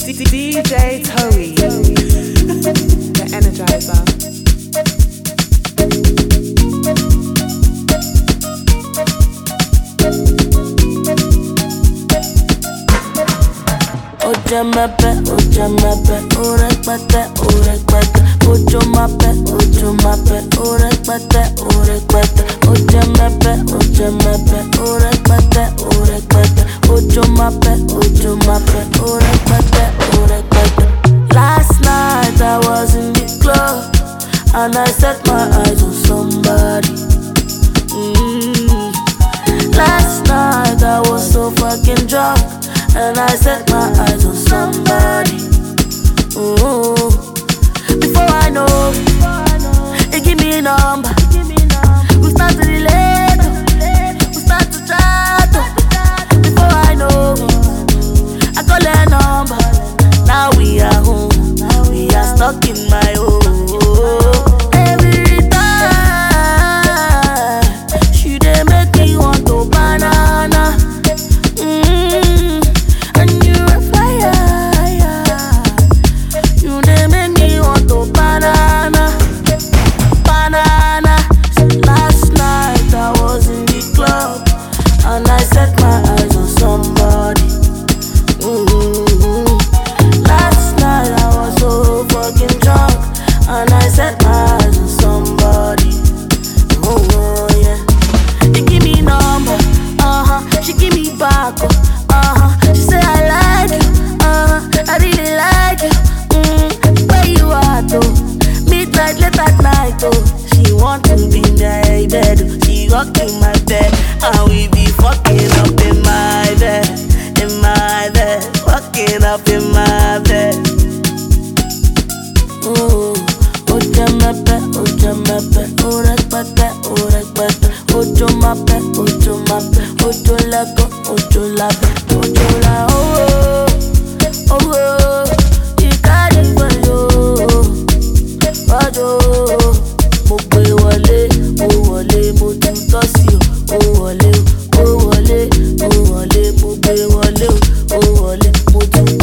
DJ Toey, the Energizer. Ojo mape, orekpete, ojo mape, orekpete. Ojo mape, orekpete. Last night I was in the club and I set my eyes on somebody. Last night I was so fucking drunk and I set my eyes on somebody. Before I know, it give me a number. We start to relate, we start to chat. Before I know, I call her number. Now we are home, we are stuck in my home. Every time she dey make me want to banana. And you a fire, you dey make me want to banana. Last night I was in the club and I set my eyes on somebody. Last night I was so fucking drunk and I set my eyes on somebody. Oh yeah. She give me number, she give me back, she say I like you, I really like you. Where you at though? Midnight, late at night though. She want to be in my bed, she rock in my bed, and we be fucking up in my bed, fucking up in my bed. Ojo mape, orekpete. Ojo mape, ojo lego, ojo labe, ojo la oh, you carry for you, ojo. Mo gbé wọlé, mo tún tọ́ sí o, wọlé, mo gbé wọlé, mo tún